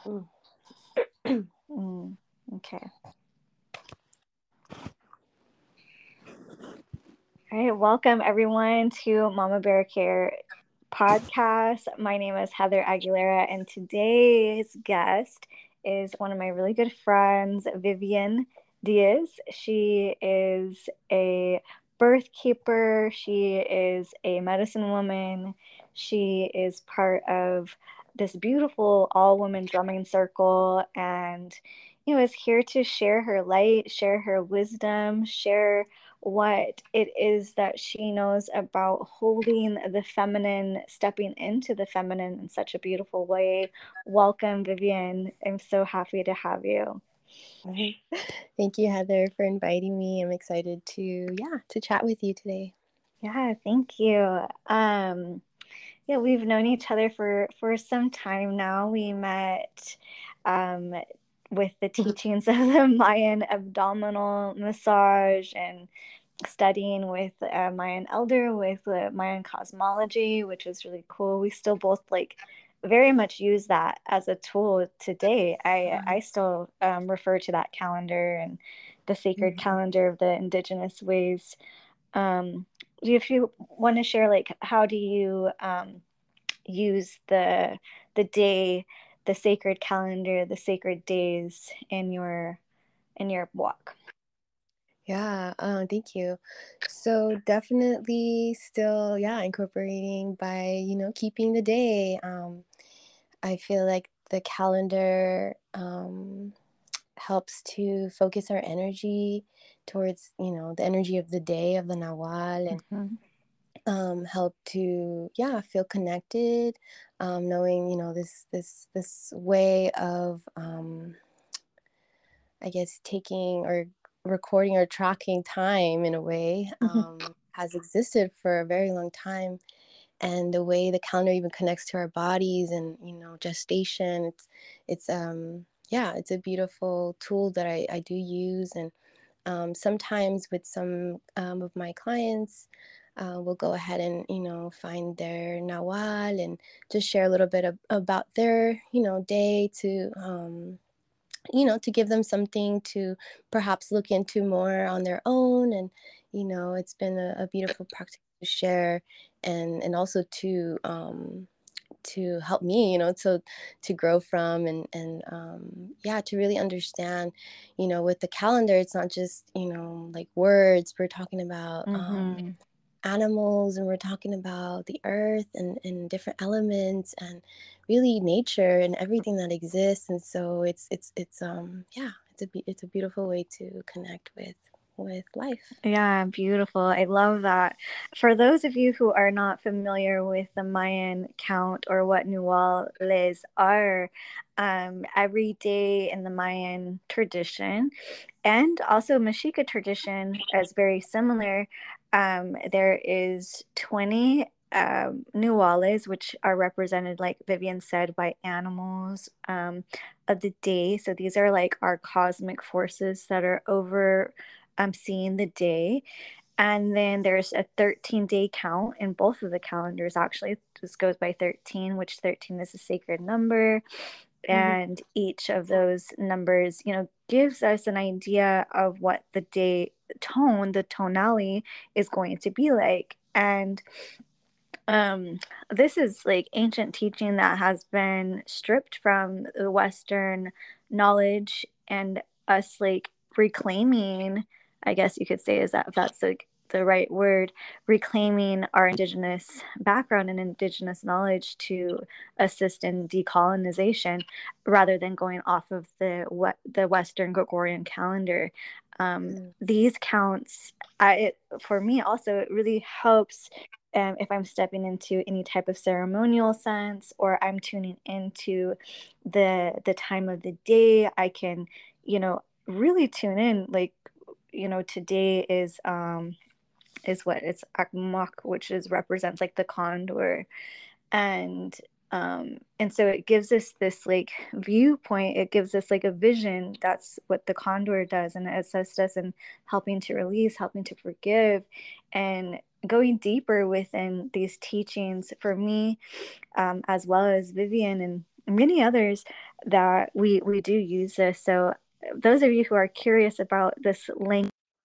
Mm. Okay. All right, welcome everyone to Mama Bear Care podcast. My name is Heather Aguilera, and today's guest is one of my really good friends, Vivian Diaz. She is a birth keeper, she is a medicine woman, she is part of this beautiful all women drumming circle, and is here to share her light, share her wisdom, share what it is that she knows about holding the feminine, stepping into the feminine in such a beautiful way. Welcome, Vivian. I'm so happy to have you. Thank you, Heather, for inviting me. I'm excited to chat with you today. Yeah, thank you. Yeah, we've known each other for some time now. We met um, with the teachings of the Mayan abdominal massage and studying with Mayan elder with Mayan cosmology, which was really cool. We still both like very much use that as a tool today. I still refer to that calendar and the sacred calendar of the indigenous ways. Um, if you want to share, like, how do you use the day, the sacred calendar, the sacred days in your walk? Yeah, thank you. So definitely still, incorporating by, keeping the day. I feel like the calendar helps to focus our energy towards, the energy of the day of the Nawal, and Mm-hmm. help to feel connected, knowing this way of I guess taking or recording or tracking time in a way has existed for a very long time. And the way the calendar even connects to our bodies and gestation, it's a beautiful tool that I do use. And sometimes with some of my clients, we'll go ahead and find their nawal and just share a little bit about their day to give them something to perhaps look into more on their own. And it's been a beautiful practice to share, and also to help me, to grow from, and to really understand, with the calendar, it's not just, like words. We're talking about Mm-hmm. animals, and we're talking about the earth and different elements, and really nature and everything that exists. And so it's a beautiful way to connect with life. Yeah, beautiful. I love that. For those of you who are not familiar with the Mayan count or what Nuales are, every day in the Mayan tradition and also Mexica tradition is very similar. There is 20 Nuales, which are represented, like Vivian said, by animals of the day. So these are like our cosmic forces that are over seeing the day. And then there's a 13-day count in both of the calendars, actually. This goes by 13, which 13 is a sacred number. Mhm. And each of those numbers, gives us an idea of what the day tone, the tonality is going to be like. And um, this is like ancient teaching that has been stripped from the Western knowledge and us like reclaiming, I guess you could say, is that if that's like the right word, reclaiming our indigenous background and indigenous knowledge to assist in decolonization rather than going off of the Western Gregorian calendar. These counts, for me also, it really helps if I'm stepping into any type of ceremonial sense or I'm tuning into the time of the day. I can, really tune in. Like, today is what it's Akmak, which is represents like the condor, and and so it gives us this like viewpoint, it gives us like a vision. That's what the condor does, and it assists us in helping to release, helping to forgive, and going deeper within these teachings. For me, as well as Vivian and many others, that we do use this. So those of you who are curious about this language,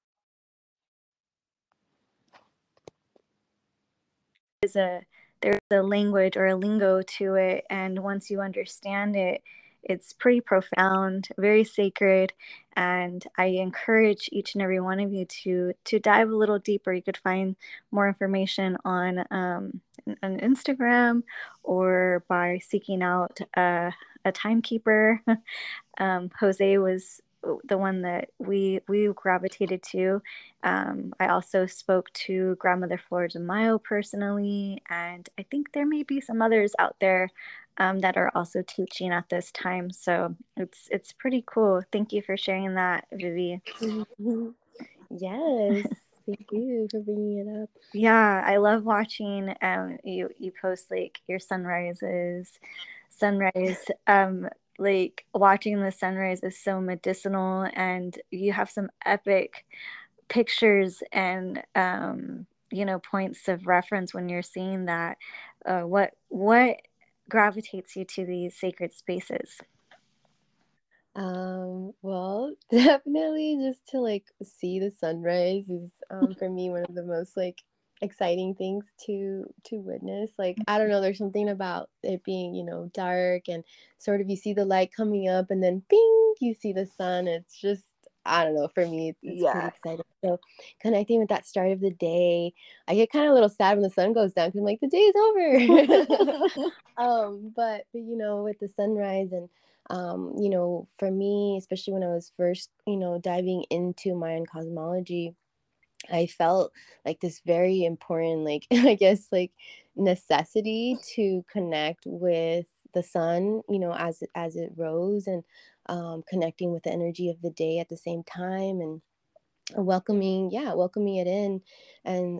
there's a language or a lingo to it, and once you understand it, it's pretty profound, very sacred, and I encourage each and every one of you to dive a little deeper. You could find more information on Instagram, or by seeking out a timekeeper. Jose was the one that we gravitated to. I also spoke to Grandmother Flor de Mayo personally, and I think there may be some others out there that are also teaching at this time. So it's pretty cool. Thank you for sharing that, Vivi. Yes, thank you for bringing it up. Yeah, I love watching you post like your sunrise. Like watching the sunrise is so medicinal, and you have some epic pictures and points of reference when you're seeing that. What gravitates you to these sacred spaces? Well, definitely just to like see the sunrise is for me one of the most like exciting things to witness. Like I don't know, there's something about it being, dark and sort of you see the light coming up and then bing, you see the sun. It's just I don't know, for me it's pretty Yeah. exciting. So connecting with that start of the day, I get kind of a little sad when the sun goes down because I'm like the day is over. But with the sunrise and for me, especially when I was first, diving into Mayan cosmology, I felt like this very important, like, I guess, like necessity to connect with the sun, as it rose and connecting with the energy of the day at the same time and welcoming it in and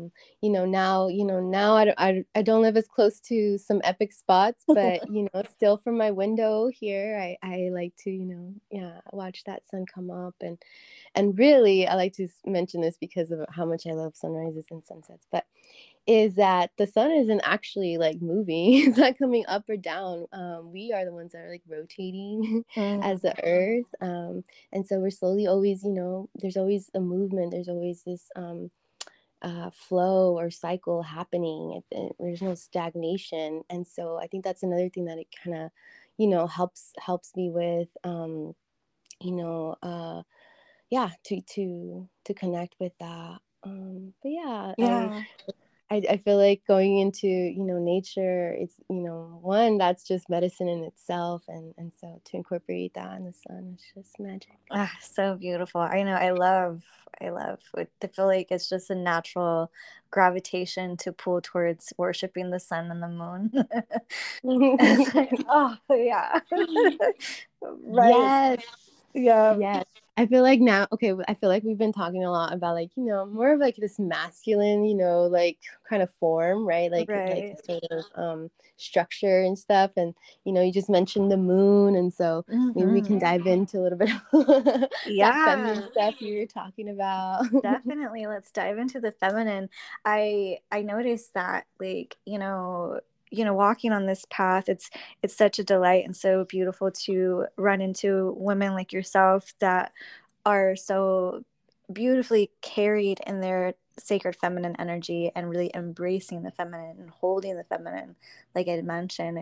now I don't live as close to some epic spots, but still from my window here I like to watch that sun come up and really I like to mention this because of how much I love sunrises and sunsets, but is that the sun isn't actually like moving. It's not coming up or down. We are the ones that are like rotating Mm, as the earth. And so we're slowly always, there's always a movement. There's always this flow or cycle happening. There's no stagnation. And so I think that's another thing that it kind of, helps me with, you know, uh, yeah, to connect with that. But yeah, yeah. I feel like going into nature, it's one that's just medicine in itself, and so to incorporate that in the sun is just magic. Ah, so beautiful. I know. I love it. I feel like it's just a natural gravitation to pull towards worshiping the sun and the moon. It's like, oh yeah. Right. Yes. Yeah. Yes. I feel like now, okay, I feel like we've been talking a lot about like, more of like this masculine, like kind of form, right? Like Right. sort of structure and stuff. And you just mentioned the moon, and so maybe we can Mm-hmm. dive into a little bit of that feminine Yeah. stuff you were talking about. Definitely. Let's dive into the feminine. I noticed that like, walking on this path, it's such a delight and so beautiful to run into women like yourself that are so beautifully carried in their sacred feminine energy and really embracing the feminine and holding the feminine, like I mentioned.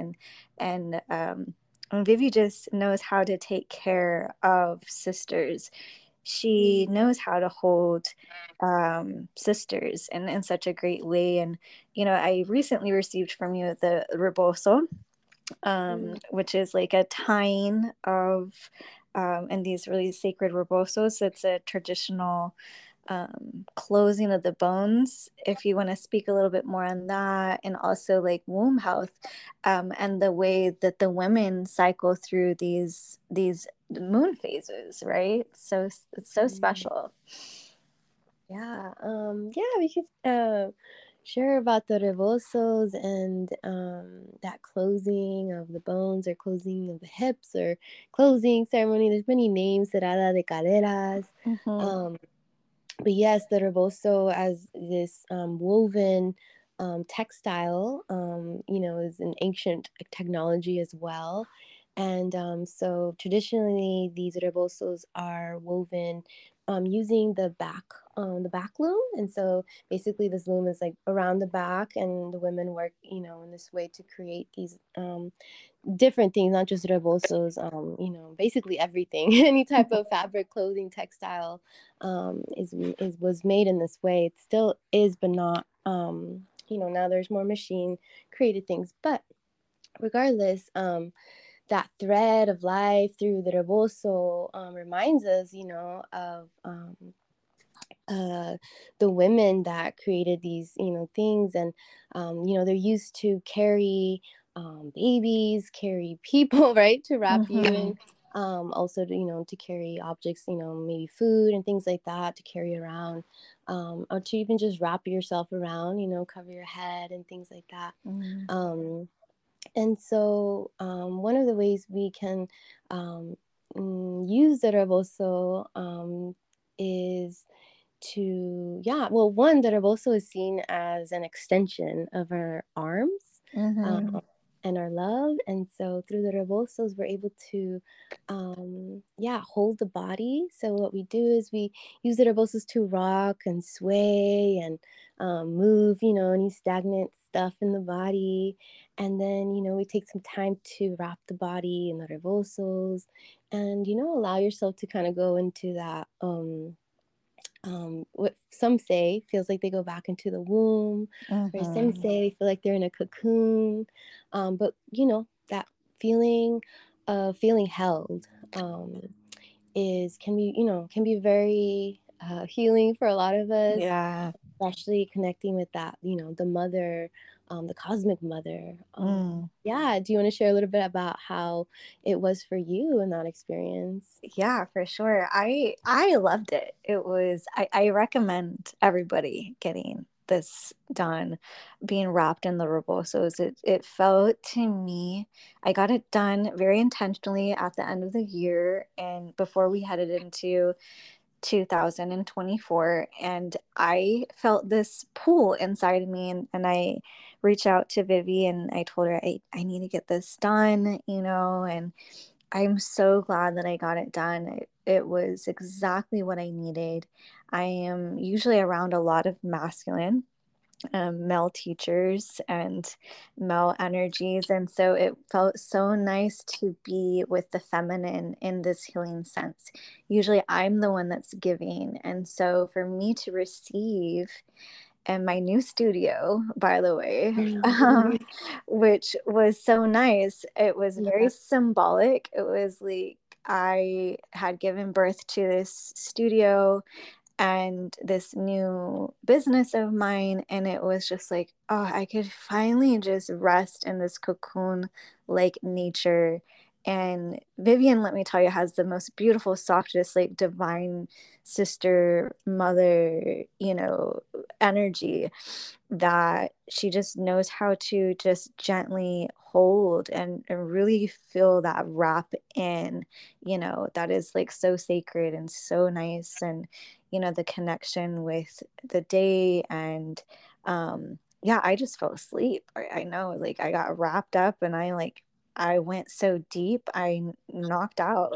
And Vivi just knows how to take care of sisters. She knows how to hold sisters in such a great way. And, I recently received from you the rebozo, which is like a tying of, and these really sacred rebozos. It's a traditional closing of the bones. If you want to speak a little bit more on that, and also like womb health, and the way that the women cycle through these moon phases, right? So it's so special. Yeah, we could share about the rebosos and that closing of the bones or closing of the hips or closing ceremony. There's many names, cerrada de caderas. Mm-hmm. Um, but yes, the rebozo as this woven textile, is an ancient technology as well. And so traditionally, these rebosos are woven using the back loom. And so basically, this loom is like around the back, and the women work, in this way to create these different things, not just rebosos. Basically everything, any type of fabric, clothing, textile, is was made in this way. It still is, but not. Now there's more machine created things, but regardless, that thread of life through the rebozo reminds us, of uh, the women that created these, things, and they're used to carry babies, carry people, right, to wrap you Mm-hmm. in. Also, to carry objects, maybe food and things like that, to carry around, or to even just wrap yourself around, cover your head and things like that. Mm. Um, and so, one of the ways we can use the rebozo is to, yeah, well, one, the rebozo is seen as an extension of our arms, Mm-hmm. and our love. And so through the rebozos, we're able to, yeah, hold the body. So what we do is we use the rebozos to rock and sway and move, any stagnant stuff in the body. And then, we take some time to wrap the body in the rebosos, and, allow yourself to kind of go into that, what some say feels like they go back into the womb, or some Mm-hmm. say they feel like they're in a cocoon. But that feeling of feeling held, is can be very healing for a lot of us, Yeah. especially connecting with that, the mother, the cosmic mother. Mm. Yeah, do you want to share a little bit about how it was for you in that experience? Yeah, for sure. I loved it. I recommend everybody getting this done, being wrapped in the rebosos. It felt to me, I got it done very intentionally at the end of the year and before we headed into 2024, and I felt this pull inside of me, and I reached out to Vivi and I told her I need to get this done, and I'm so glad that I got it done. It was exactly what I needed. I am usually around a lot of masculine male teachers and male energies. And so it felt so nice to be with the feminine in this healing sense. Usually I'm the one that's giving. And so for me to receive, and my new studio, by the way, which was so nice. It was very Yeah. symbolic. It was like I had given birth to this studio and this new business of mine. And it was just like, oh, I could finally just rest in this cocoon like nature. And Vivian, let me tell you, has the most beautiful, softest, like divine sister, mother, energy that she just knows how to just gently hold and really feel that wrap in, that is like so sacred and so nice. And, the connection with the day. And yeah, I just fell asleep. I know, like I got wrapped up and I went so deep, I knocked out.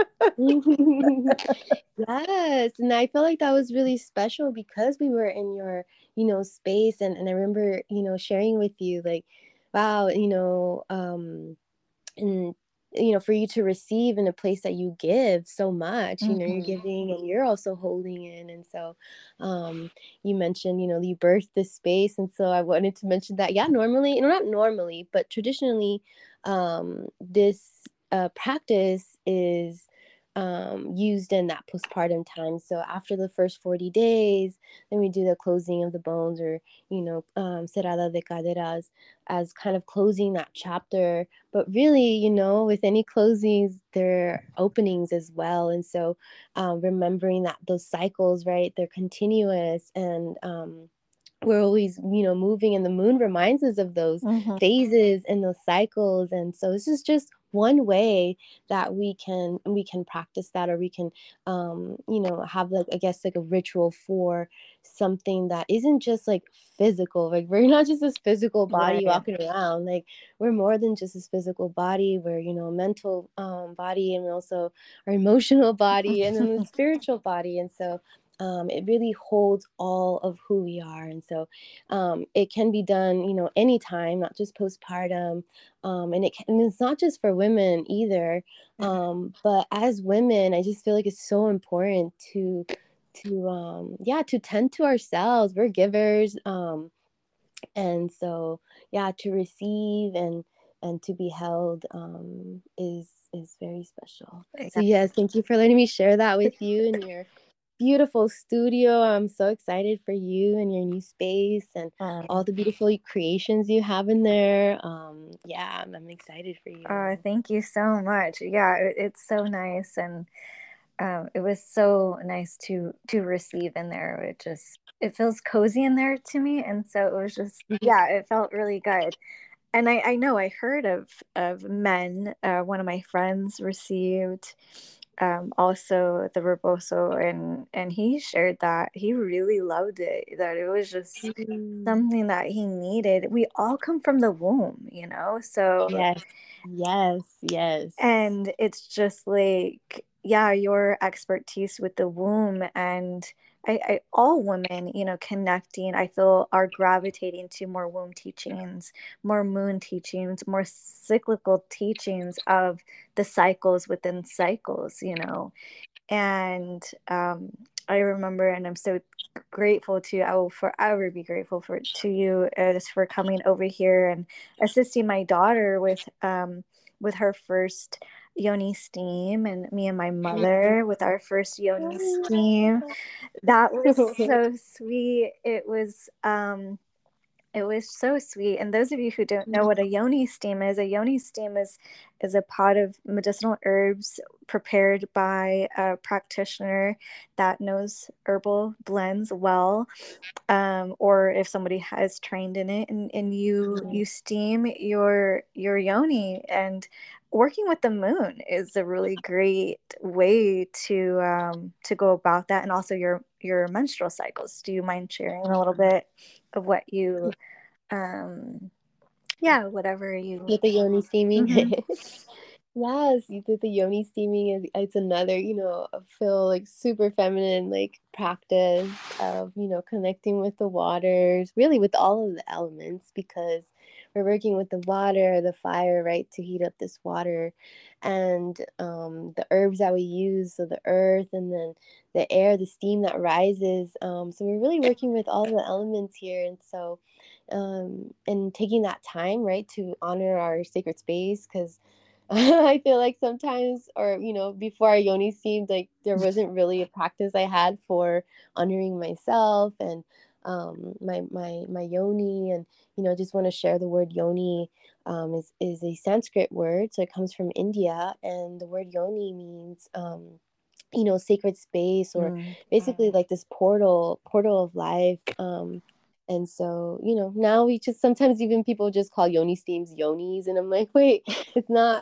Yes, and I feel like that was really special because we were in your, space, and I remember, sharing with you like, wow, and for you to receive in a place that you give so much, you're Hmm. giving and you're also holding in. And so you mentioned, you birthed this space, and so I wanted to mention that, yeah, normally, not normally, but traditionally, this practice is used in that postpartum time. So after the first 40 days, then we do the closing of the bones, or cerrada de caderas, as kind of closing that chapter. But really, with any closings, there are openings as well. And so remembering that those cycles, right, they're continuous, and we're always, moving, and the moon reminds us of those Hmm. phases and those cycles. And so this is just one way that we can practice that, or we can have like, I guess, like a ritual for something that isn't just like physical. Like we're not just this physical body Right. walking around. Like we're more than just this physical body. We're a mental body, and also our emotional body, and then the spiritual body. And so it really holds all of who we are. And so it can be done anytime, not just postpartum. And it's not just for women either. But as women, I just feel like it's so important to tend to ourselves. We're givers. And so, yeah, to receive and to be held is very special. So Yeah. yes, thank you for letting me share that with you in your beautiful studio. I'm so excited for you and your new space and all the beautiful creations you have in there. Yeah, I'm excited for you. Thank you so much. Yeah, it's so nice, and it was so nice to receive in there. It feels cozy in there to me, and so it was just, yeah, it felt really good. And I know I heard of men. One of my friends received also the Reboso, and he shared that he really loved it. That it was just Mm. something that he needed. We all come from the womb, so. Yes, yes, yes. And it's just like, yeah, your expertise with the womb, and all women, connecting, I feel, are gravitating to more womb teachings, more moon teachings, more cyclical teachings of the cycles within cycles. And I remember, and I'm so grateful to, I will forever be grateful to you, just for coming over here and assisting my daughter with her first yoni steam, and me and my mother with our first yoni steam. That was so sweet. It was so sweet. And those of you who don't know what a yoni steam is, a yoni steam is a pot of medicinal herbs prepared by a practitioner that knows herbal blends well, or if somebody has trained in it, and you steam your yoni. And working with the moon is a really great way to go about that, and also your menstrual cycles. Do you mind sharing a little bit of what you yeah, whatever you. With the yoni steaming. Hmm. Yes, you did the yoni steaming is it's another, I feel like super feminine like practice of, connecting with the waters, really with all of the elements, because we're working with the water, the fire, right, to heat up this water, and the herbs that we use, so the earth, and then the air, the steam that rises. So we're really working with all the elements here. And so and taking that time, right, to honor our sacred space, because I feel like sometimes, or before our yoni seemed like there wasn't really a practice I had for honoring myself and my yoni. And just want to share the word yoni is a Sanskrit word, so it comes from India, and the word yoni means sacred space, or Mm. basically like this portal of life. And so now we just sometimes, even people just call yoni steams yonis, and I'm like, wait, it's not.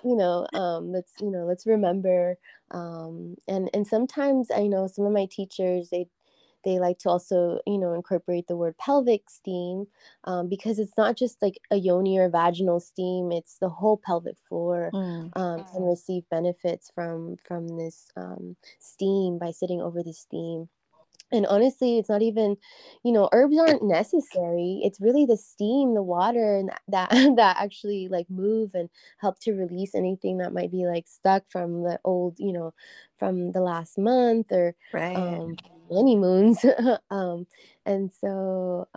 Let's remember. And sometimes I know some of my teachers, they like to also incorporate the word pelvic steam, because it's not just like a yoni or vaginal steam, it's the whole pelvic floor Mm. can receive benefits from this steam by sitting over the steam. And honestly, it's not even, herbs aren't necessary. It's really the steam, the water, and that that actually like move and help to release anything that might be like stuck from the old, from the last month, or Right. um, many moons. And so,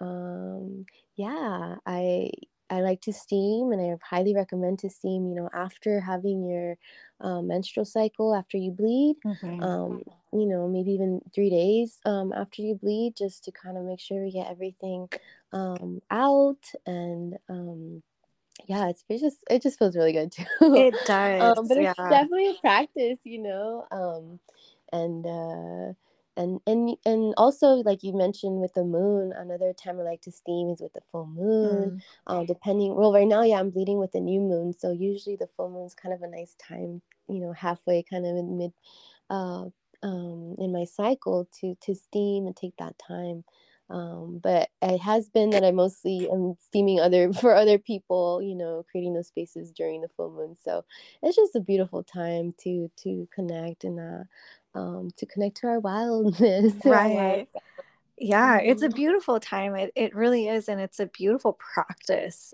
yeah, I like to steam, and I highly recommend to steam, after having your menstrual cycle, after you bleed. Hmm. Um, maybe even 3 days after you bleed, just to kind of make sure we get everything out. And yeah, it just feels really good too. It does, But it's yeah. definitely a practice. And And also, like you mentioned with the moon, another time I like to steam is with the full moon. Mm. Depending, well, right now, yeah, I'm bleeding with the new moon, so usually the full moon's kind of a nice time, halfway, kind of in mid, uh, in my cycle to steam and take that time. But it has been that I mostly am steaming other for other people, creating those spaces during the full moon. So it's just a beautiful time to connect and to connect to our wildness, to our wild. Right. Yeah, it's a Mhm. beautiful time. It really is, and it's a beautiful practice,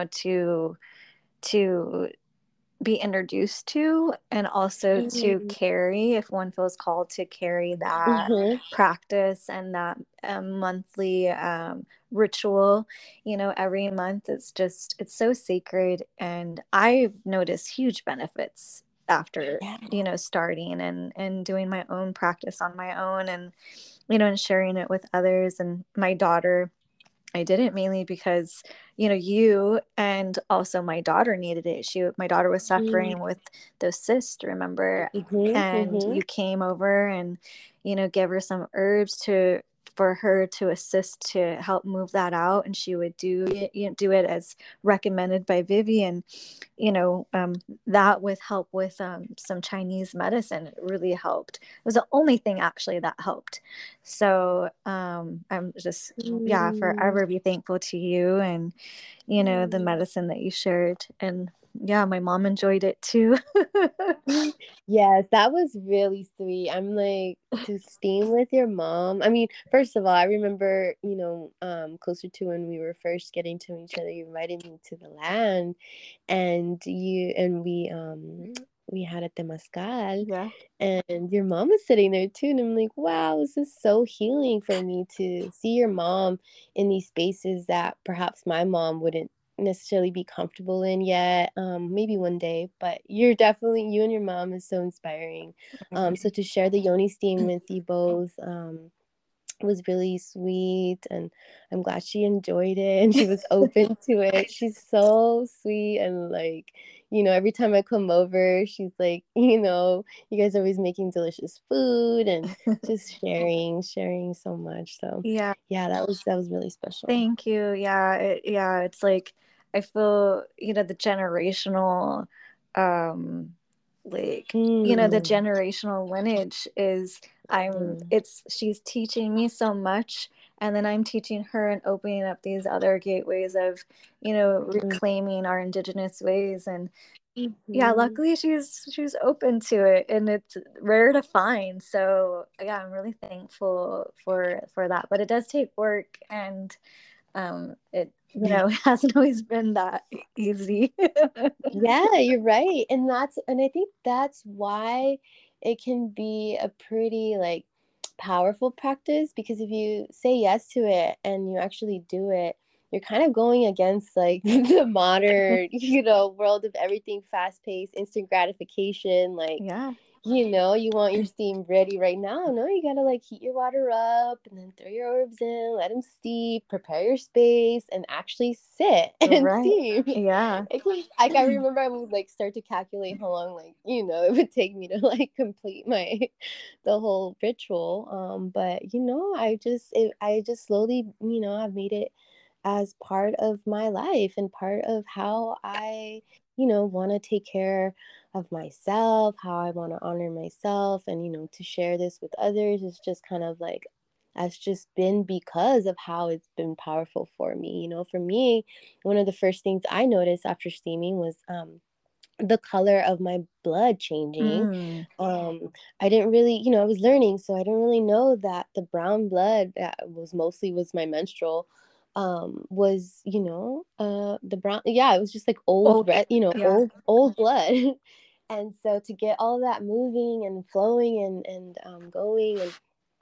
to be introduced to, and also to Mhm. carry, if one feels called to carry that Mhm. practice and that monthly ritual, every month. It's so sacred, and I've noticed huge benefits after, Yeah. starting and doing my own practice on my own, and sharing it with others. And my daughter, I did it mainly because, you and also my daughter needed it. My daughter was Mhm. suffering with those cysts, remember? Mhm. And Mhm. you came over and, gave her some herbs for her to assist to help move that out. And she would do it as recommended by Vivian, you know, um, that with help with some Chinese medicine. It really helped. It was the only thing actually that helped. So I'm just, yeah, Mm. forever be thankful to you, and, the medicine that you shared. And yeah, my mom enjoyed it too. Yes, that was really sweet. I'm like, to steam with your mom. I mean, first of all, I remember, closer to when we were first getting to each other, you invited me to the land, and we had a temazcal, Yeah. and your mom was sitting there too, and I'm like, wow, this is so healing for me to see your mom in these spaces that perhaps my mom wouldn't necessarily be comfortable in yet. Maybe one day, but you and your mom is so inspiring. So to share the yoni steam with you both, was really sweet, and I'm glad she enjoyed it and she was open to it. She's so sweet, and like, every time I come over, she's like, you guys are always making delicious food and just sharing so much. So Yeah. yeah, that was really special. Thank you. Yeah, it's like I feel, the generational like, the Mm, generational lineage is, mm, she's teaching me so much, and then I'm teaching her and opening up these other gateways of, mm, reclaiming our indigenous ways. And yeah, mhm. luckily she's open to it, and it's rare to find. So yeah, I'm really thankful for that. But it does take work, and it, hasn't always been that easy. Yeah, you're right. And I think that's why it can be a pretty like powerful practice, because if you say yes to it and you actually do it, you're kind of going against like the modern, world of everything fast paced, instant gratification. Like, Yeah. you want your steam ready right now. No, you gotta like heat your water up and then throw your herbs in, let them steep, prepare your space, and actually sit and Right. steam. Yeah. Like I remember I would like start to calculate how long like it would take me to like complete my the whole ritual. But I just slowly, I've made it as part of my life and part of how I, want to take care of myself, how I want to honor myself, and to share this with others is just kind of like has just been because of how it's been powerful for me. For me, one of the first things I noticed after steaming was the color of my blood changing. Mm. I didn't really, I was learning, so I didn't really know that the brown blood that was my menstrual, was, the brown, yeah, it was just like old Oh, red, yeah. old blood. And so to get all that moving and flowing and going, and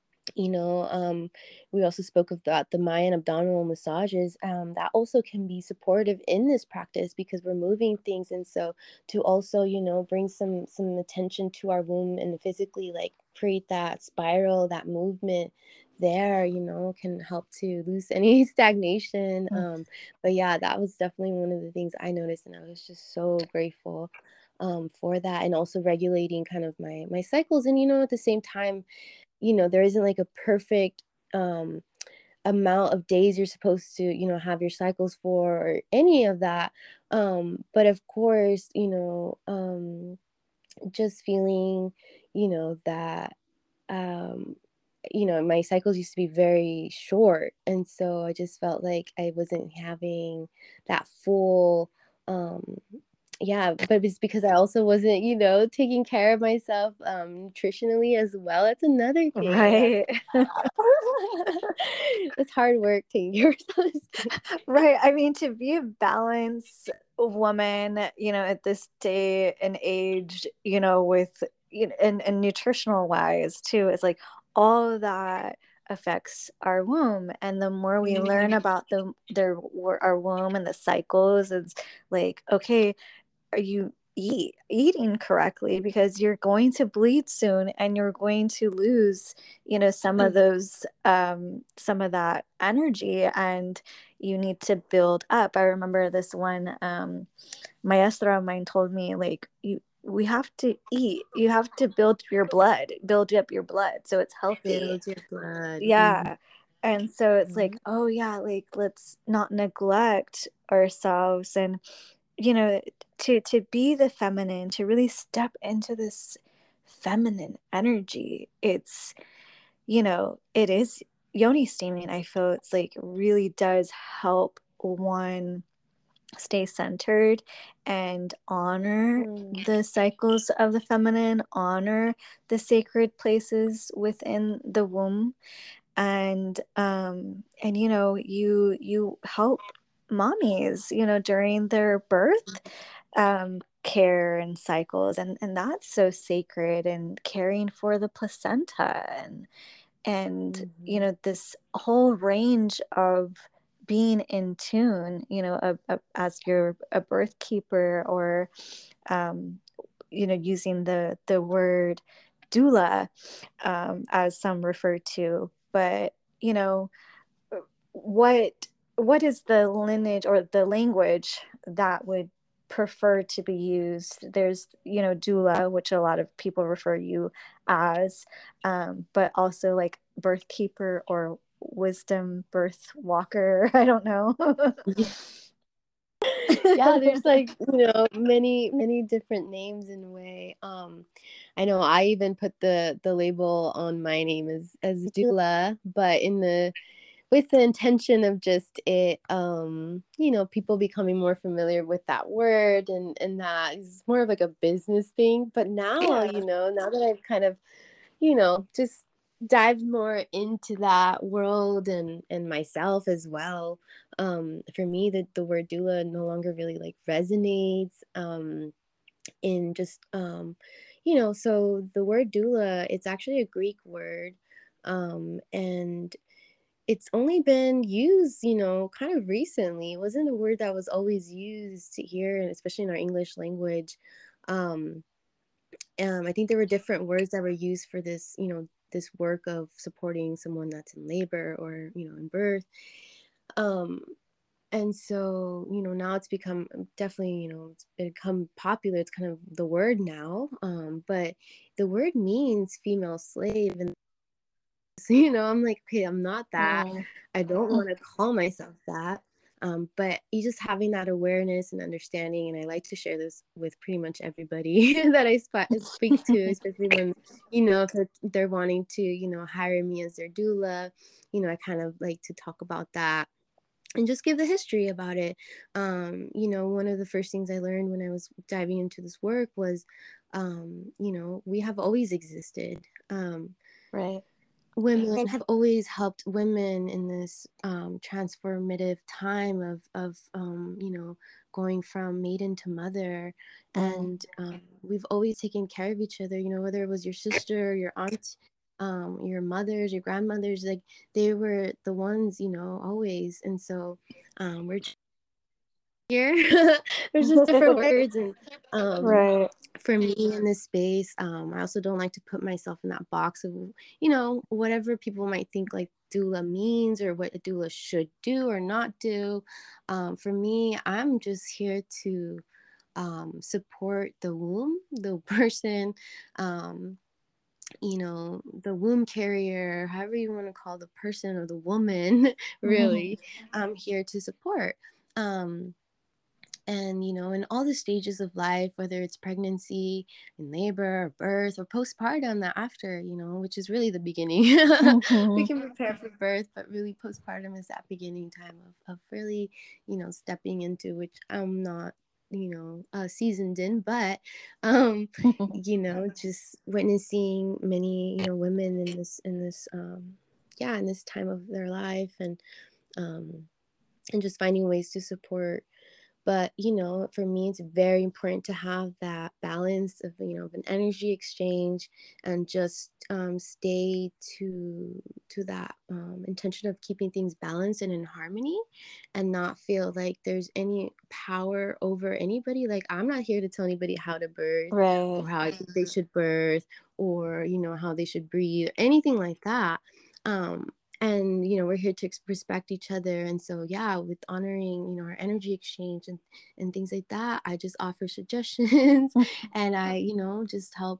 we also spoke of the Mayan abdominal massages. That also can be supportive in this practice because we're moving things, and so to also, bring some attention to our womb and physically like create that spiral, that movement there, can help to lose any stagnation. Mm. But yeah, that was definitely one of the things I noticed, and I was just so grateful for that, and also regulating kind of my cycles, and at the same time, there isn't like a perfect amount of days you're supposed to, have your cycles for, or any of that. But of course, just feeling, that um my cycles used to be very short, and so I just felt like I wasn't having that full, um yeah, but it's because I also wasn't, taking care of myself nutritionally as well. That's another thing that Right. it's hard work taking care of yourself. Right. I mean, to be a balanced woman, at this day and age, with, and nutritional wise too, it's like all of that affects our womb. And the more we learn about our womb and the cycles, it's like, okay, are you eating correctly, because you're going to bleed soon and you're going to lose some of those some of that energy, and you need to build up. I remember this one maestra of mine told me, like, we have to eat, you have to build up your blood so it's healthy. Build your blood. Yeah. And so it's Mhm. like, oh yeah, like, let's not neglect ourselves. And to be the feminine, to really step into this feminine energy, it is yoni steaming. I feel it's like really does help one stay centered and honor Mm. the cycles of the feminine, honor the sacred places within the womb. And you help mommies during their birth care and cycles, and that's so sacred, and caring for the placenta, and Mhm. this whole range of being in tune, as you're a birth keeper, or um, using the word doula, as some refer to. But what what is the lineage or the language that would prefer to be used? There's doula, which a lot of people refer you as, but also like birth keeper or wisdom birth walker. I don't know. Yeah, there's like, many, many different names in a way. I know I even put the label on my name as doula, but in the with the intention of just it, people becoming more familiar with that word, and that is more of like a business thing. But now, Yeah. now that I've kind of, just dived more into that world, and myself as well. For me, the word doula no longer really like resonates. In just so the word doula, it's actually a Greek word, and it's only been used, kind of recently. It wasn't a word that was always used here, and especially in our English language. Um, I think there were different words that were used for this, this work of supporting someone that's in labor, or, in birth. Um, and so, now it's become definitely, it's become popular. It's kind of the word now. But the word means female slave. And so, I'm like, okay, I'm not that. Mm. I don't want to call myself that. But you just having that awareness and understanding, and I like to share this with pretty much everybody that I speak to, especially when, if they're wanting to, hire me as their doula. I kind of like to talk about that and just give the history about it. One of the first things I learned when I was diving into this work was, we have always existed. Right. Women have always helped women in this transformative time of going from maiden to mother. Mm. And we've always taken care of each other, whether it was your sister, your aunt, your mothers, your grandmothers, like they were the ones, always. And so we're here. There's just different words. And Right. for me in this space, I also don't like to put myself in that box of, whatever people might think like doula means, or what a doula should do or not do. For me, I'm just here to support the womb, the person, um, the womb carrier, however you want to call the person or the woman, really, I'm here to support. Um, and in all the stages of life, whether it's pregnancy and labor or birth or postpartum, that after, which is really the beginning. We Mhm. can prepare for birth, but really postpartum is that beginning time of really, stepping into, which I'm not, seasoned in, but just witnessing many, women in this time of their life, um and just finding ways to support. But for me, it's very important to have that balance of an energy exchange, and just stay to that intention of keeping things balanced and in harmony, and not feel like there's any power over anybody. Like, I'm not here to tell anybody how to birth, Right. or how I think they should birth, or how they should breathe, anything like that. um and we're here to respect each other. And so, yeah, with honoring our energy exchange and things like that, I just offer suggestions. And I just help.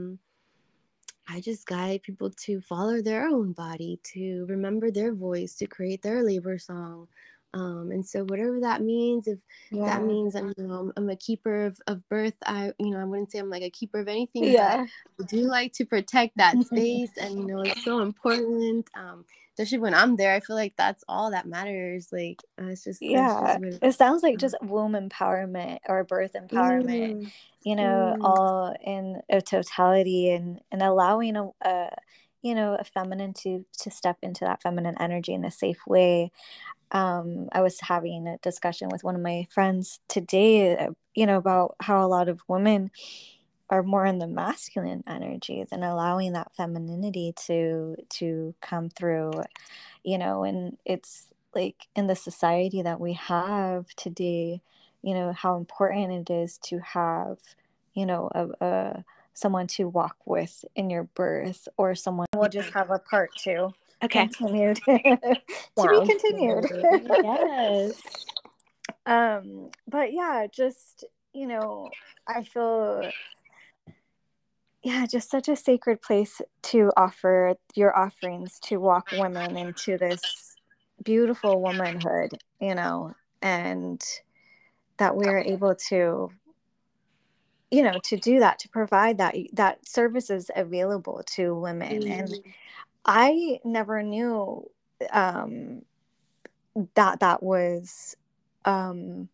I just guide people to follow their own body, to remember their voice, to create their labor song. And so, whatever that means, if that Yeah. means I'm a keeper of birth, I wouldn't say I'm like a keeper of anything, but Yeah. I do like to protect that space. And it's so important. Especially when I'm there, I feel like that's all that matters. Like, that's just Yeah, what it it sounds like is. just womb empowerment or birth empowerment, Mm, mm, all in a totality, and allowing a feminine to step into that feminine energy in a safe way. I was having a discussion with one of my friends today, about how a lot of women are more in the masculine energy than allowing that femininity to come through, and it's like in the society that we have today, how important it is to have, a someone to walk with in your birth, or someone. We'll just have a part two okay. continued to be Sounds continued. good. Yes. But yeah, just, I feel, yeah, just such a sacred place to offer your offerings, to walk women into this beautiful womanhood, and that we're able to, to do that, to provide that services available to women. And Mm, I never knew um, that was um,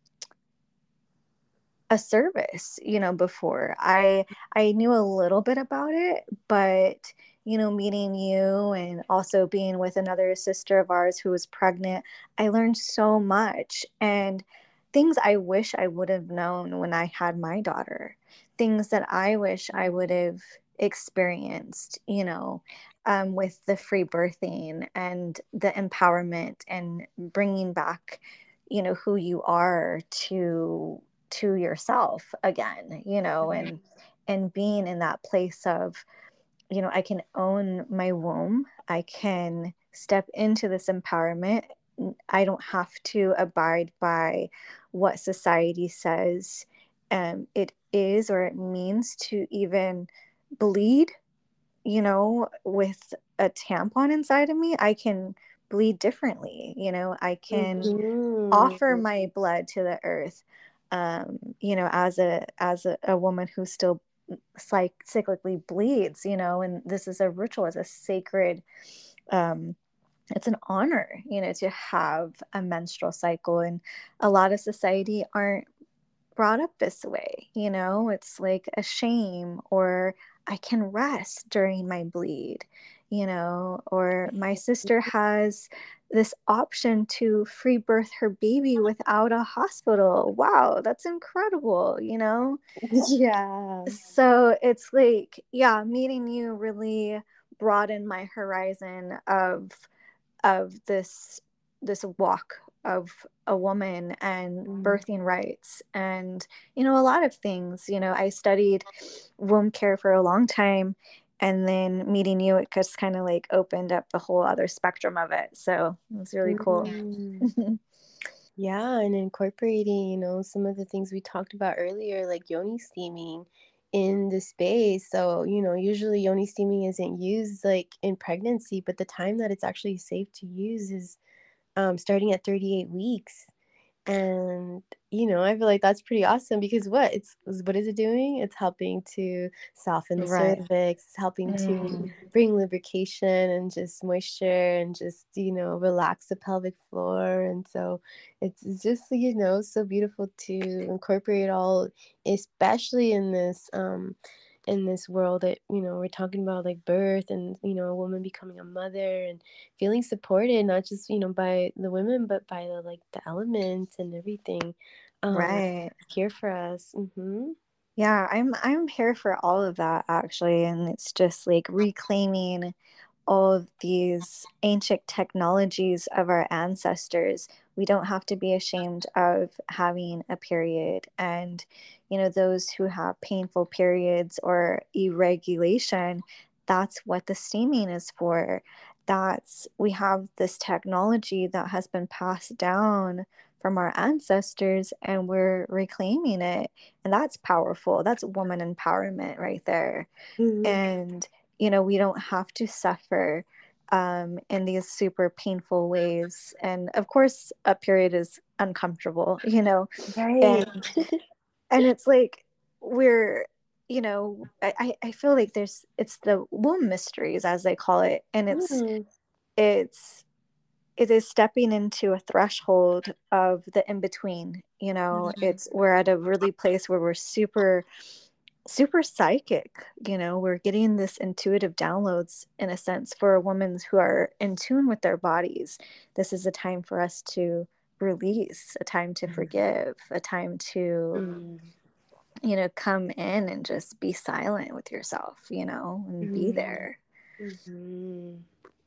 a service, before. I knew a little bit about it, but meeting you and also being with another sister of ours who was pregnant, I learned so much, and things I wish I would have known when I had my daughter, things that I wish I would have experienced, with the free birthing and the empowerment and bringing back, who you are to yourself again, and being in that place of, I can own my womb, I can step into this empowerment, I don't have to abide by what society says it is or it means to even bleed, with a tampon inside of me. I can bleed differently, I can offer mhm, my blood to the earth, as a woman who still cyclically bleeds, and this is a ritual, it's a sacred, um, it's an honor, to have a menstrual cycle. And a lot of society aren't brought up this way, it's like a shame, or I can rest during my bleed, or my sister has this option to free birth her baby without a hospital. Wow, that's incredible, yeah. so it's like, yeah, meeting you really broadened my horizon of this walk of a woman and Mm, birthing rights, and a lot of things. I studied womb care for a long time, and then meeting you, it just kind of like opened up the whole other spectrum of it, so it was really cool. mm. Yeah, and incorporating, some of the things we talked about earlier, like yoni steaming, in the space. So, usually yoni steaming isn't used like in pregnancy, but the time that it's actually safe to use is starting at 38 weeks. And, I feel like that's pretty awesome because what is it doing? It's helping to soften the Right. cervix, it's helping to Mm. bring lubrication and just moisture and just, relax the pelvic floor. And so it's just, so beautiful to incorporate all, especially in this world that, we're talking about like birth and, a woman becoming a mother and feeling supported, not just, by the women, but by the elements and everything, Right. here for us. Mm-hmm. Yeah, I'm here for all of that actually, and it's just like reclaiming all of these ancient technologies of our ancestors. We don't have to be ashamed of having a period. And, those who have painful periods or irregulation, that's what the steaming is for. We have this technology that has been passed down from our ancestors and we're reclaiming it. And that's powerful. That's woman empowerment right there. Mm-hmm. And we don't have to suffer in these super painful ways. And of course a period is uncomfortable, Right. and it's like we're I feel like it's the womb mysteries as they call it, and Mm-hmm. it's it is stepping into a threshold of the in between. It's we're at a really place where we're super psychic. We're getting this intuitive downloads in a sense for women who are in tune with their bodies. This is a time for us to release, a time to forgive, a time to Mm-hmm. come in and just be silent with yourself, and be there. Mm-hmm.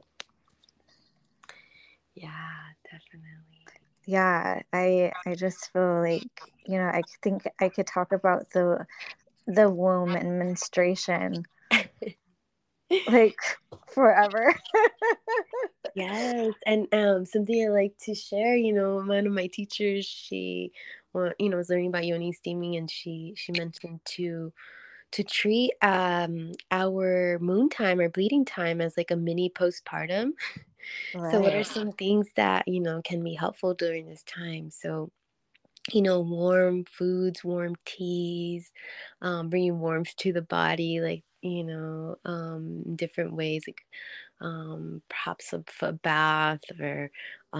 Yeah, definitely. Yeah, I just feel like, I think I could talk about the womb and menstruation like forever. Yes, and something I like to share, one of my teachers, she, well, was learning about yoni steaming, and she mentioned to treat our moon time or bleeding time as like a mini postpartum. So, what are Right. some things that can be helpful during this time? So, warm foods, warm teas, bringing warmth to the body, like, different ways, like perhaps a bath or,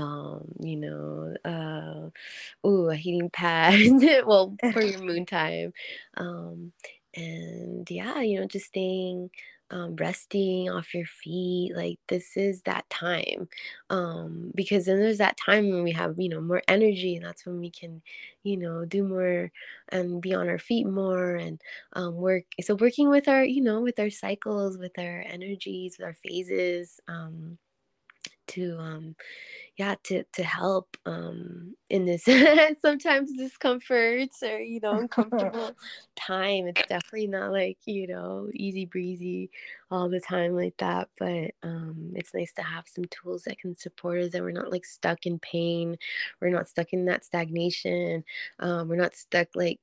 ooh, a heating pad, well, for your moon time. Um, and yeah, just staying, resting off your feet. Like, this is that time. Because then there's that time when we have, more energy, and that's when we can, do more and be on our feet more and work. So working with our, with our cycles, with our energies, with our phases, to yeah, to help in this sometimes discomforts or uncomfortable time. It's definitely not like easy breezy all the time like that, but it's nice to have some tools that can support us, and we're not like stuck in pain, we're not stuck in that stagnation, we're not stuck like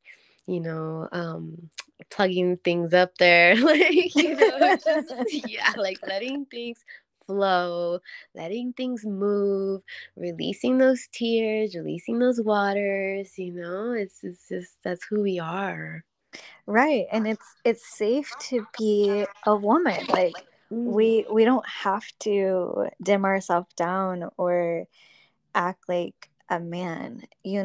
plugging things up there like just yeah, like letting things flow, letting things move, releasing those tears, releasing those waters, it's just that's who we are. Right. And it's safe to be a woman. Like Mm, we don't have to dim ourselves down or act like a man,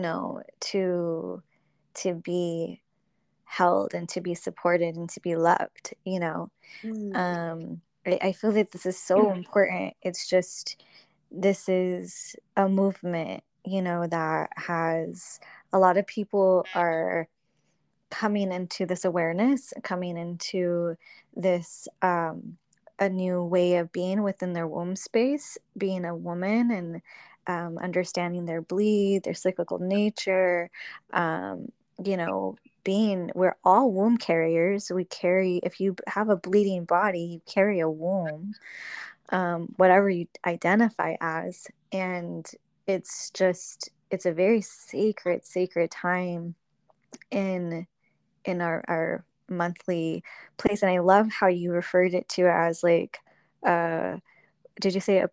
to be held and to be supported and to be loved. mm, I feel that this is so important. It's just this is a movement, that has a lot of people are coming into this awareness, coming into this a new way of being within their womb space, being a woman, and understanding their bleed, their cyclical nature. Um, you know, we're all womb carriers. We carry, if you have a bleeding body, you carry a womb, whatever you identify as, and it's a very sacred time in our monthly place. And I love how you referred it to as like, uh, did you say a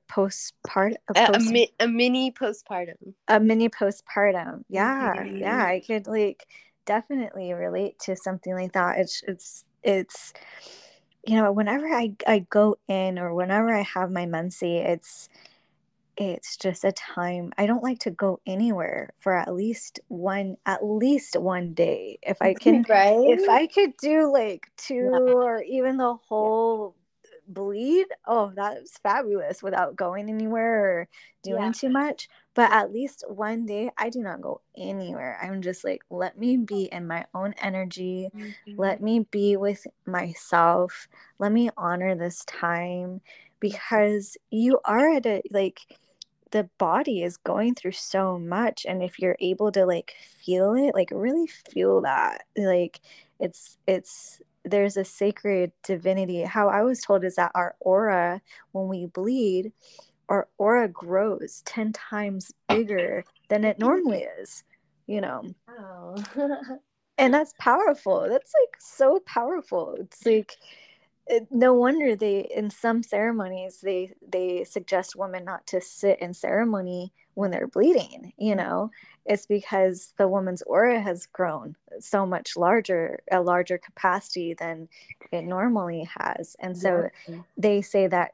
A mini postpartum. a mini postpartum? Yeah, yeah, Mhm. I could like definitely relate to something like that. It's whenever I go in, or whenever I have my menses, it's just a time. I don't like to go anywhere for at least one day. If Right? I could do like two, Yeah. or even the Yeah. whole bleed, oh, that's fabulous, without going anywhere or doing Yeah. too much. But Yeah. at least one day, I do not go anywhere. I'm just like, let me be in my own energy. Mhm. Let me be with myself. Let me honor this time, because you are at a like the body is going through so much, and if you're able to like feel it, like really feel that, like it's there's a sacred divinity. How I was told is that our aura, when we bleed, our aura grows 10 times bigger than it normally is, you know. Wow. And that's powerful. That's like so powerful. It's like no wonder they, in some ceremonies, they suggest women not to sit in ceremony when they're bleeding, you know. It's because the woman's aura has grown so much larger, a larger capacity than it normally has. And Yeah. so they say that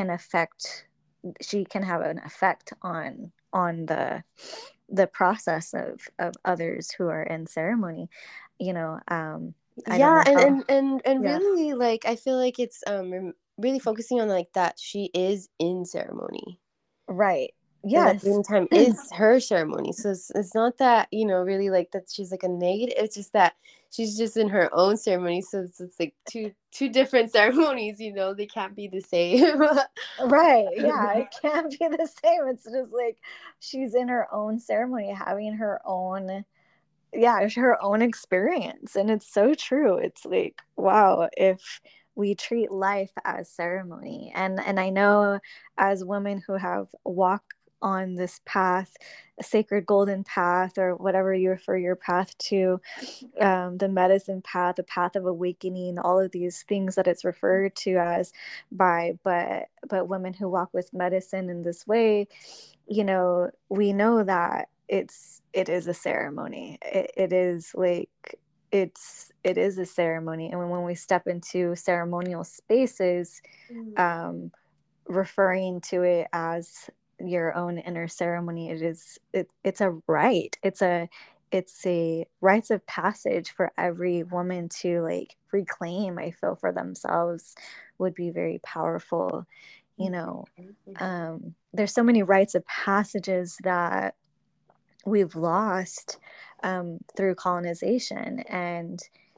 she can have an effect on the process of others who are in ceremony, you know. I don't Yeah, know how. and Yeah. really, like, I feel like it's really focusing on like that she is in ceremony, Right. and that Yes. bleeding time is her ceremony. So it's not that, really, like, that she's like a negative. It's just that she's just in her own ceremony. So it's like two different ceremonies. They can't be the same. Right. Yeah. It can't be the same. It's just like she's in her own ceremony, having her own, yeah, her own experience. And it's so true. It's like, wow, if we treat life as ceremony. And I know, as women who have walked on this path, a sacred golden path, or whatever you refer your path to, the medicine path, the path of awakening, all of these things that it's referred to as by, but women who walk with medicine in this way, we know that it is a ceremony. It is like it is a ceremony. And when we step into ceremonial spaces, um, referring to it as your own inner ceremony, it's a rite. It's a rites of passage for every woman to like reclaim, I feel, for themselves, would be very powerful, you know. There's so many rites of passages that we've lost, through colonization. And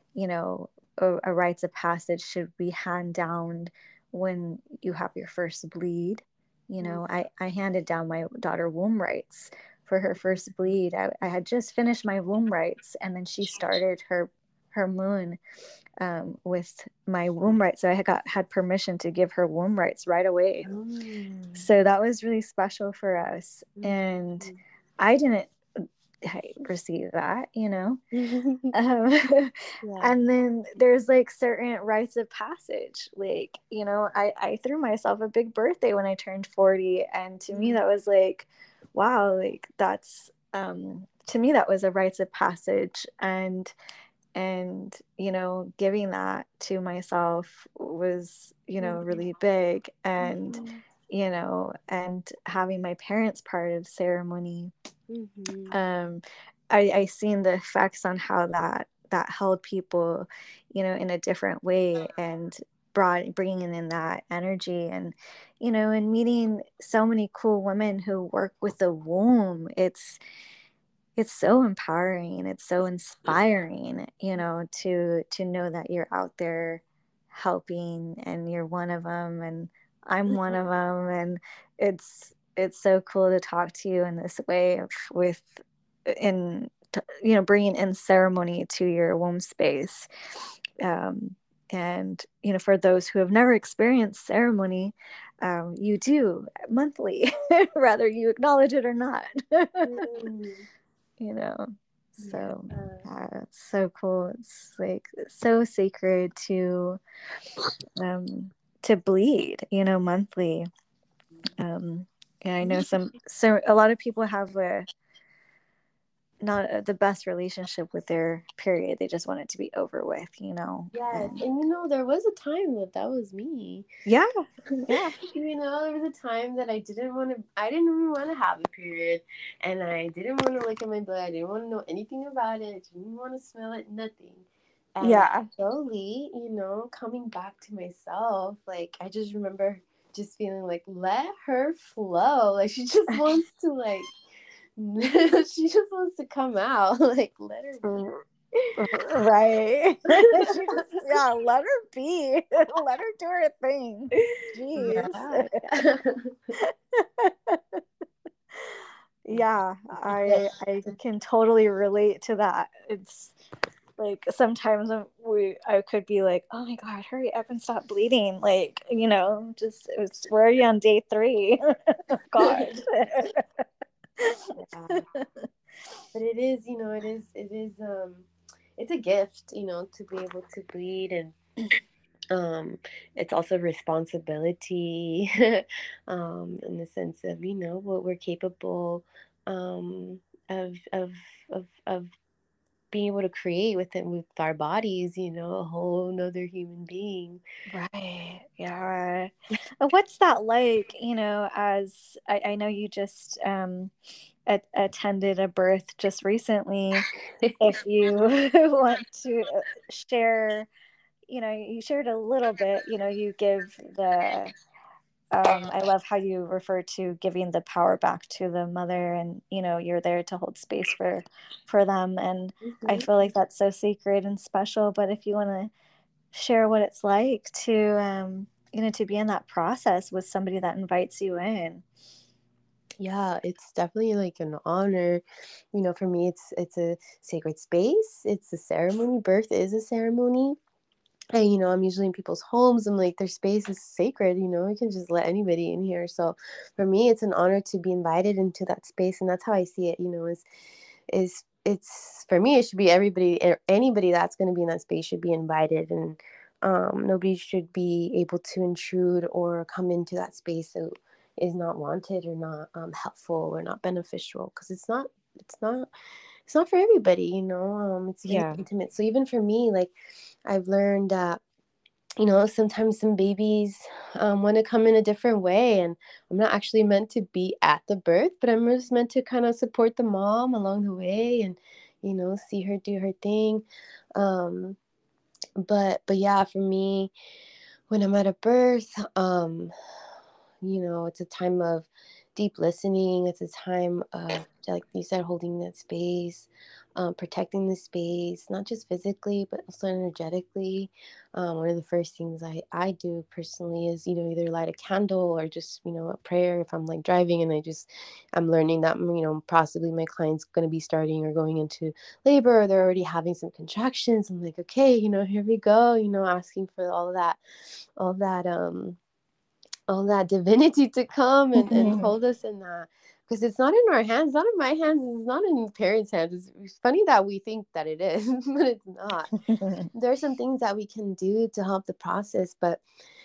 a rites of passage should be hand down when you have your first bleed. I handed down my daughter womb rites for her first bleed. I had just finished my womb rites, and then she started her moon, with my womb rites. So had permission to give her womb rites right away. Mm. So that was really special for us. And Mm. I didn't receive that. Yeah. Um, and then there's like certain rites of passage. Like, I threw myself a big birthday when I turned 40. And to me, that was like, wow, like to me, that was a rites of passage. And giving that to myself was really big. And having my parents part of ceremony, Mhm. um I seen the effects on how that held people in a different way, and bringing in that energy. And meeting so many cool women who work with the womb. It's so empowering, it's so inspiring, to know that you're out there helping, and you're one of them, and I'm one of them. And it's so cool to talk to you in this way, with in bringing in ceremony to your womb space. And for those who have never experienced ceremony, you do monthly, whether you acknowledge it or not. Mm. you know So Yeah. it's so cool. It's like so sacred um to bleed, monthly. Um yeah, I know a lot of people have not the best relationship with their period. They just want it to be over with. Yes, And and there was a time that that was me. yeah, yeah, There was a time that I didn't even want to have a period, and I didn't want to look at my blood. I didn't want to know anything about it. I didn't want to smell it, nothing. And yeah. slowly, coming back to myself, like I just remember just feeling like, let her flow. Like she just wants to she just wants to come out. Like let her be. Right. She just, yeah, let her be. Let her do her thing. Jeez. Yeah. Yeah, Yeah. I can totally relate to that. It's like sometimes I could be like, oh my god, hurry up and stop bleeding. Like, just we're already on day 3. God. Yeah. But it is, it's a gift, to be able to bleed, and it's also responsibility, in the sense of, what we're capable, of of being able to create with our bodies, a whole nother human being. Right. Yeah. What's that like, as I know you just attended a birth just recently. If you want to share, you shared a little bit, you give the I love how you refer to giving the power back to the mother, and you're there to hold space for them, and I Mhm. feel like that's so sacred and special. But if you want to share what it's like to be in that process with somebody that invites you in. Yeah, it's definitely like an honor. For me, it's a sacred space. It's a ceremony. Birth is a ceremony. And I'm usually in people's homes, and like their space is sacred. We can just let anybody in here. So for me, it's an honor to be invited into that space, and that's how I see it. Is it's for me, it should be everybody, anybody that's going to be in that space should be invited, and nobody should be able to intrude or come into that space that is not wanted or not helpful or not beneficial, because it's not for everybody. It's very Yeah. intimate. So even for me, like I've learned that sometimes some babies want to come in a different way, and I'm not actually meant to be at the birth, but I'm just meant to kind of support the mom along the way, and see her do her thing. um but yeah, for me, when I'm at a birth, it's a time of deep listening. It's a time of, like you said, holding that space, protecting the space, not just physically, but also energetically. One of the first things I do personally is, either light a candle or just, a prayer if I'm like driving and I'm learning that, possibly my client's going to be starting or going into labor, or they're already having some contractions. I'm like, okay, here we go, asking for all that divinity to come and hold us in that, because it's not in our hands, not in my hands, it's not in parents' hands. It's funny that we think that it is, but it's not. There are some things that we can do to help the process, but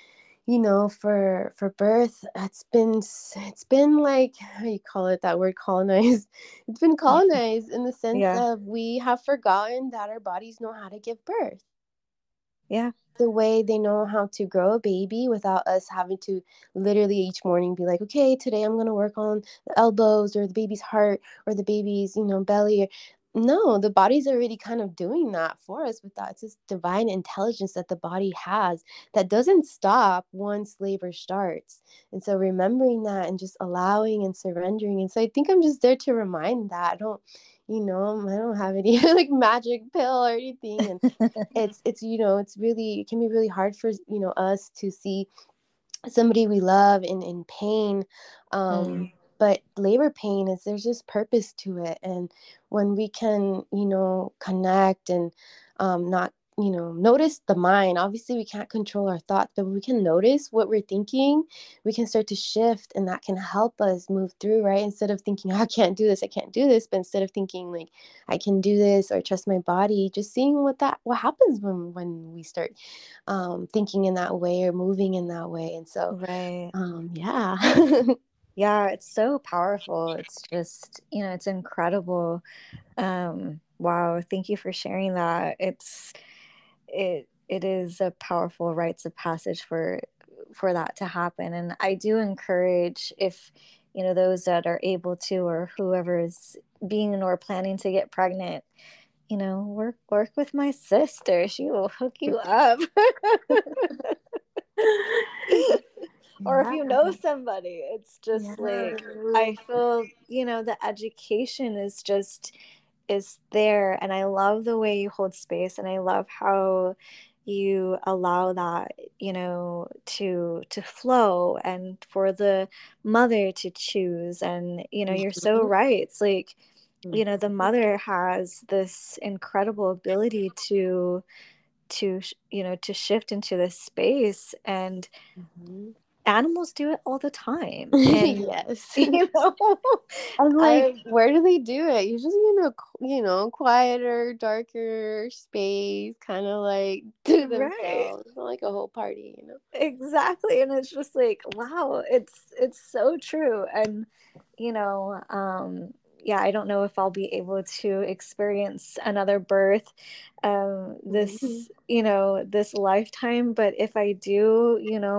for birth, it's been like, how you call it, that word, colonized. It's been colonized in the sense Yeah. of we have forgotten that our bodies know how to give birth Yeah. the way they know how to grow a baby, without us having to literally each morning be like, okay, today I'm going to work on the elbows or the baby's heart or the baby's, belly. No, the body's already kind of doing that for us with that. It's this divine intelligence that the body has that doesn't stop once labor starts. And so remembering that and just allowing and surrendering. And so I think I'm just there to remind that. I don't have any like magic pill or anything. And it can be really hard for us to see somebody we love in pain. Mm. But labor pain, is there's just purpose to it, and when we can connect and not notice the mind. Obviously we can't control our thoughts, but we can notice what we're thinking. We can start to shift, and that can help us move through, right? Instead of thinking, "Oh, I can't do this, I can't do this," but instead of thinking like, "I can do this," or "trust my body," just seeing what happens when we start thinking in that way or moving in that way. And so Right. yeah. Yeah, it's so powerful. It's just, it's incredible. Wow, thank you for sharing that. It is a powerful rites of passage for that to happen. And I do encourage, if those that are able to, or whoever is being or planning to get pregnant, work with my sister. She will hook you up. Or if Yeah. you know somebody, it's just Yeah. like, I feel, the education is there. And I love the way you hold space, and I love how you allow that, to flow, and for the mother to choose. And you're so Mhm. right. It's like, Mhm. the mother has this incredible ability to shift into this space. And Mhm. animals do it all the time. And Yes. you know I'm like, I where do they do it? Usually in a, quieter, darker space, kind of like to right, themselves, not like a whole party. exactly. And it's just like, wow, it's so true. And you know um yeah, I don't know if I'll be able to experience another birth Mhm. this lifetime, but if I do,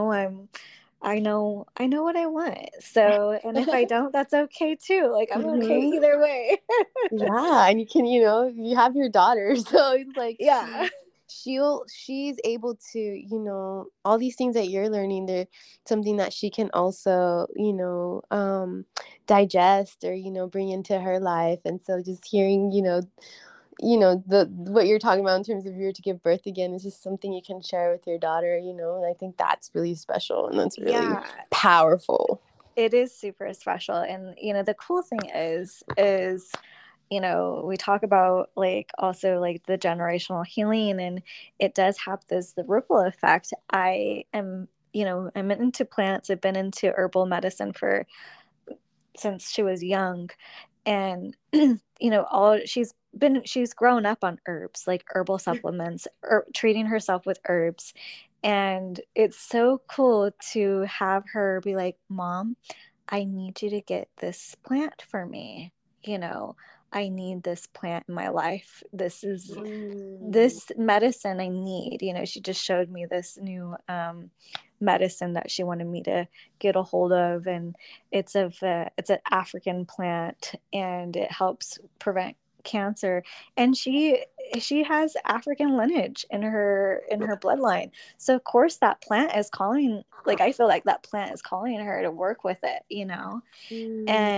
I know what I want. So, and if I don't, that's okay too. Like, I'm okay Mhm. either way. Yeah, and you can, you have your daughter, so it's like Yeah. she's able to, all these things that you're learning, they're something that she can also, digest or, bring into her life. And so just hearing, the what you're talking about in terms of you were to give birth again is just something you can share with your daughter, and I think that's really special and that's really Yeah, powerful. it is super special. And the cool thing is we talk about, like, also like the generational healing, and it does have the ripple effect. I'm into plants. I've been into herbal medicine for since she was young. And all she's grown up on herbs, like herbal supplements, or treating herself with herbs. And it's so cool to have her be like, "Mom, I need you to get this plant for me. You know, I need this plant in my life. This is Mm. this medicine I need." She just showed me this new medicine that she wanted me to get a hold of. And it's an African plant, and it helps prevent cancer. And she has African lineage in her bloodline. So of course that plant is calling, like, I feel like that plant is calling her to work with it. Mm.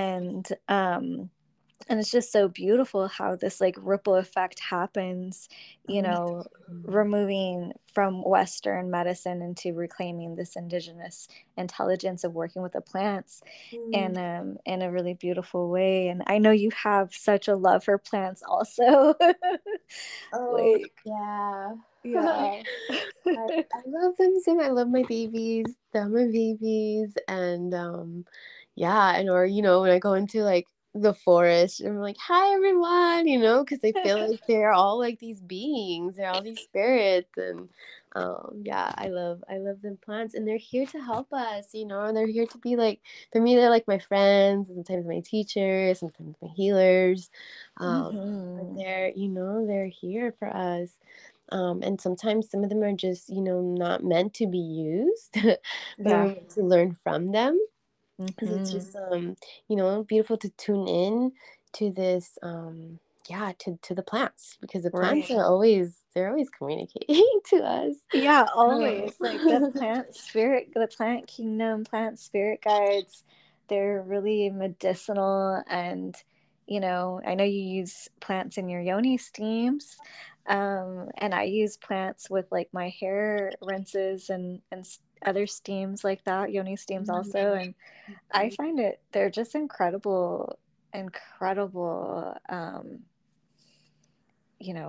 And it's just so beautiful how this, like, ripple effect happens, you Mm. know removing from Western medicine into reclaiming this indigenous intelligence of working with the plants Mm. in a really beautiful way. And I know you have such a love for plants also. Oh, Like, yeah. yeah. I love them so. I love my babies. They're my babies. And yeah, and or when I go into like the forest, I'm like, "Hi everyone," because they feel like they're all like these beings, they're all these spirits. And yeah, I love them plants, and they're here to help us, and they're here to be like, for me, they're like my friends, and sometimes my teachers, sometimes my healers. But Hmm. they're here for us. And sometimes some of them are just, not meant to be used, but we're Yeah. meant to learn from them. Because it's Hmm. just, beautiful to tune in to this, yeah, to the plants, because the plants Right. they're always communicating to us. Yeah, Um, always. Like, the plant kingdom, plant spirit guides, they're really medicinal. And, I know you use plants in your yoni steams. And I use plants with, like, my hair rinses and other steams like that, yoni steams also. And I find they're just incredible, incredible, you know,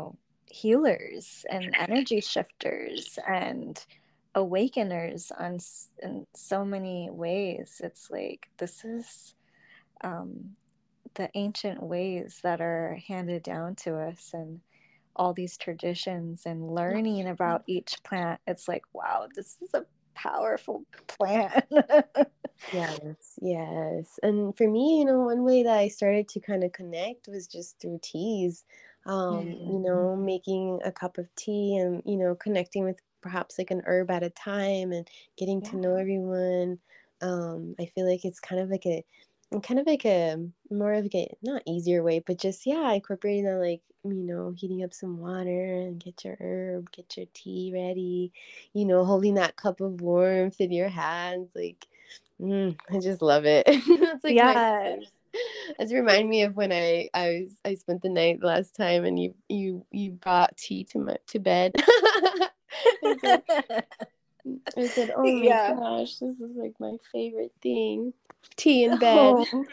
healers and energy shifters and awakeners in so many ways. It's like this is the ancient ways that are handed down to us, and all these traditions and learning about each plant. It's like, wow, this is a powerful plant. Yes, yes. And for me, one way that I started to kind of connect was just through teas. Making a cup of tea and, connecting with perhaps like an herb at a time and getting Yeah. to know everyone. I feel like it's kind of like a more of like a not easier way, but just yeah, incorporating that, like, heating up some water and get your herb, get your tea ready, holding that cup of warmth in your hands, like, I just love it. That's like my Yeah. favorite. It's remind me of when I spent the night last time and you brought tea to bed. I said, I said, oh my Yeah. gosh, this is like my favorite thing. Tea in bed. Oh.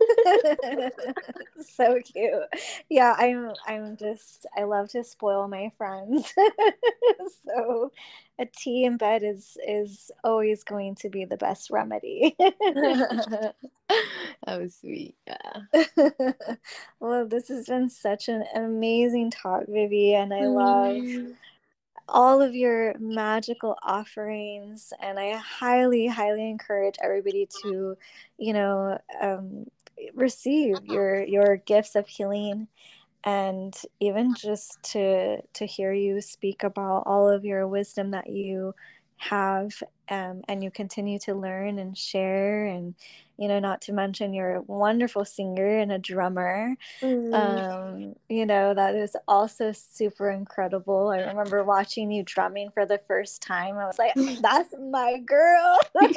So cute. Yeah, I love to spoil my friends. So a tea in bed is always going to be the best remedy. That was sweet. Yeah. Well, this has been such an amazing talk, Vivi, and I love Mm. all of your magical offerings, and I highly, highly encourage everybody to, you know, receive your gifts of healing, and even just to hear you speak about all of your wisdom that you have, and you continue to learn and share, and not to mention you're a wonderful singer and a drummer. Mm. That is also super incredible. I remember watching you drumming for the first time. I was like, that's my girl.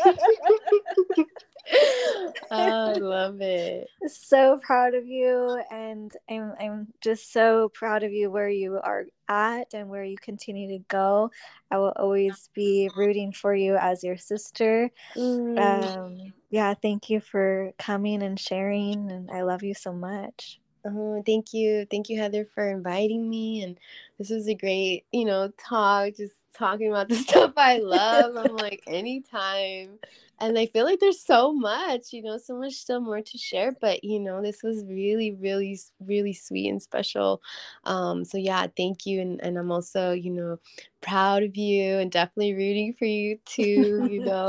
I love it. So proud of you, and I'm just so proud of you where you are at and where you continue to go. I will always be rooting for you as your sister. Mm. Yeah, thank you for coming and sharing, and I love you so much. Oh, thank you. Thank you, Heather, for inviting me. And this was a great, talk, just talking about the stuff I love. I'm like, anytime. And I feel like there's so much, so much still more to share. But, this was really, really, really sweet and special. So, yeah, thank you. And I'm also, proud of you and definitely rooting for you too,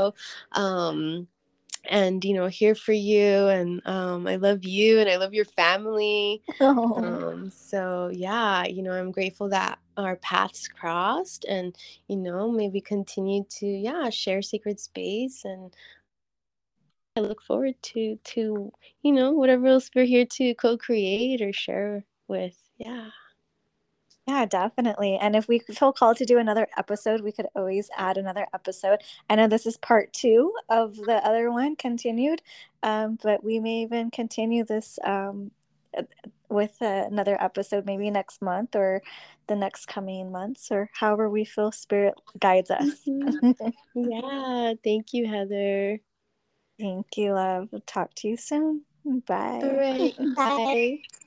and here for you, and I love you and I love your family. Oh. So yeah, I'm grateful that our paths crossed, and maybe continue to, yeah, share sacred space. And I look forward to whatever else we're here to co-create or share with. Yeah. Yeah, definitely. And if we feel called to do another episode, we could always add another episode. I know this is part 2 of the other one continued, but we may even continue this with another episode maybe next month or the next coming months, or however we feel spirit guides us. Mhm. Yeah, thank you, Heather. Thank you, love. Talk to you soon. All Bye. right, bye.